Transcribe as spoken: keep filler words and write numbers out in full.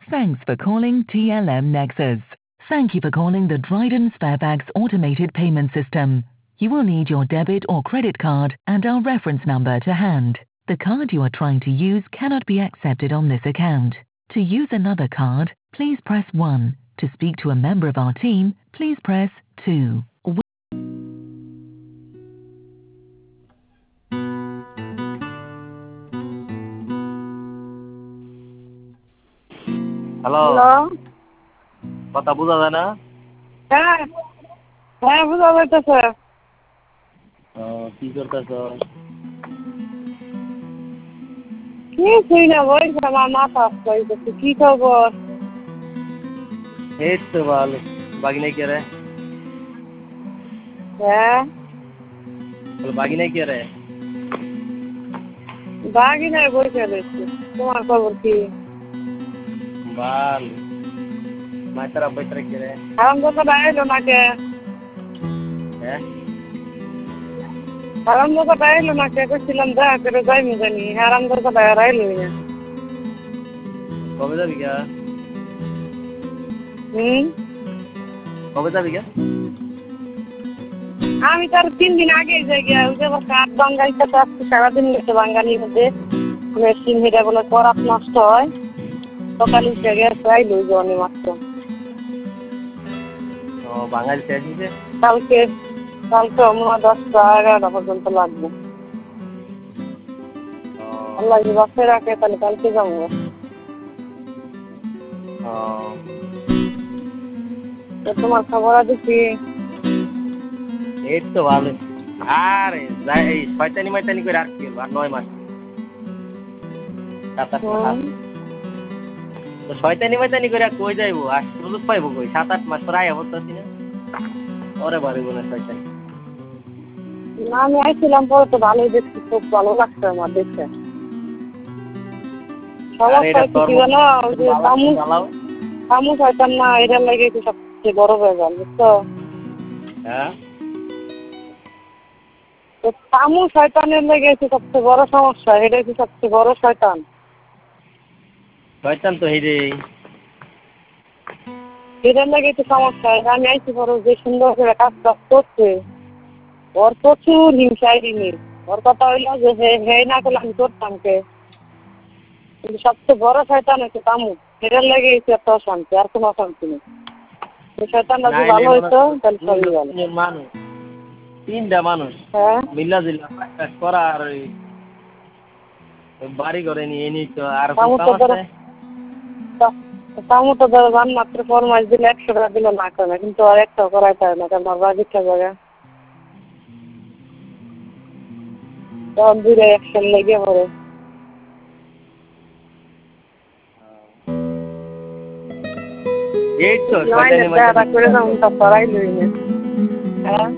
Thanks for calling T L M Nexus. Thank you for calling the Dryden Sparebags automated payment system. You will need your debit or credit card and our reference number to hand. The card you are trying to use cannot be accepted on this account. To use another card, please press one. To speak to a member of our team, please press two. Hello hello কথা বোঝা যায় না? হ্যাঁ হ্যাঁ বুঝা যাইতেছে। কি করতেছ? কিছুই না, বলছি আমার মাথা আসতে কি খবর? এই তো ভালো। বাকি নাই কে রে? হ্যাঁ বাকি নাই কে রে? বাগি নাই, বসে রয়েছি। তোমার খবর কি? ভালো। মাইতারা পয়তারা কে রে? হারাম দাদা বাইলো না কে? হ্যাঁ হারাম দাদা বাইলো না কে? করছিলাম দেখা করে যাইমু জানি, হারাম দাদা বাইরে আইলোই না। কবে যাবি গা? হুম কবে যাবি গা? আমি তার তিন দিন আগে যাই গিয়া, ওই যে কাঠ বাঙ্গাইতে তো আজকে সারাদিন গেছে বাঙ্গালির মধ্যে। মেশিন হেঁটে বলে করাত নষ্ট হয়, সকালে উঠে গেছে আইলো জনে মাত্র। ও বাঙালি শেষ হয়েছে? কালকে কালকে মনে দশটা এগারোটা পর্যন্ত লাগবে। আল্লাহ যদি বাসে রাখে তাহলে কালকে যাবো। তো তোমার খবর আছে কি? এই তো ভালো। আরে এই শয়তানি মাইতানি করে আর কি হলো? আর নয় মাস সাত আট মাস তো শয়তানি মাইতানি করে কই যাইবো? আর সুযোগ পাইবো কই? সাত আট মাস পর আয়া বলতেছি না ওরে বাড়িব না শয়তানি। না আমি আইছিলাম পরে তো ভালোই দেখছি, খুব ভালো লাগছে আমার দেখতে। সমস্যা হচ্ছে কি জানো, ওই যে তামু তামু খাইতাম না, এটার লাগে একটু সবচেয়ে বড় হয়ে যান, বুঝছো? হ্যাঁ তো তামু শয়তানের লেগে একটু সবচেয়ে বড় সমস্যা, এটা হচ্ছে সবচেয়ে বড় শয়তান। শয়তান তো হেরে এটার লাগে একটু সমস্যা। আমি আইছি পরে যে সুন্দর করে কাজ কাজ করছে, ওর প্রচুর হিংসাই জিনিস। ওর কথা হইলো যে হে হে না করলে আমি করতাম কে। কিন্তু সবচেয়ে বড় শয়তান হচ্ছে তামু, এটার লাগে একটু একটা অশান্তি, আর কোনো অশান্তি নেই। এই শয়তানটা যদি ভালো হইতো তাহলে সবই ভালো। মানুষ তিনটা মানুষ হ্যাঁ মিল্লা জিল্লা কাজ করা আর ওই বাড়ি করে নিয়ে নি তো আর তামু তো ধরো তামু তো ধরো রান মাত্র ফরমাইশ দিলে একশো টাকা দিলে না করে না, কিন্তু আর একটাও করাই পারে না, কারণ আমার বাজিটা জায়গা তখন দূরে একশন লেগে পড়ে। এই তো করে যাবো তা করাই লই না। হ্যাঁ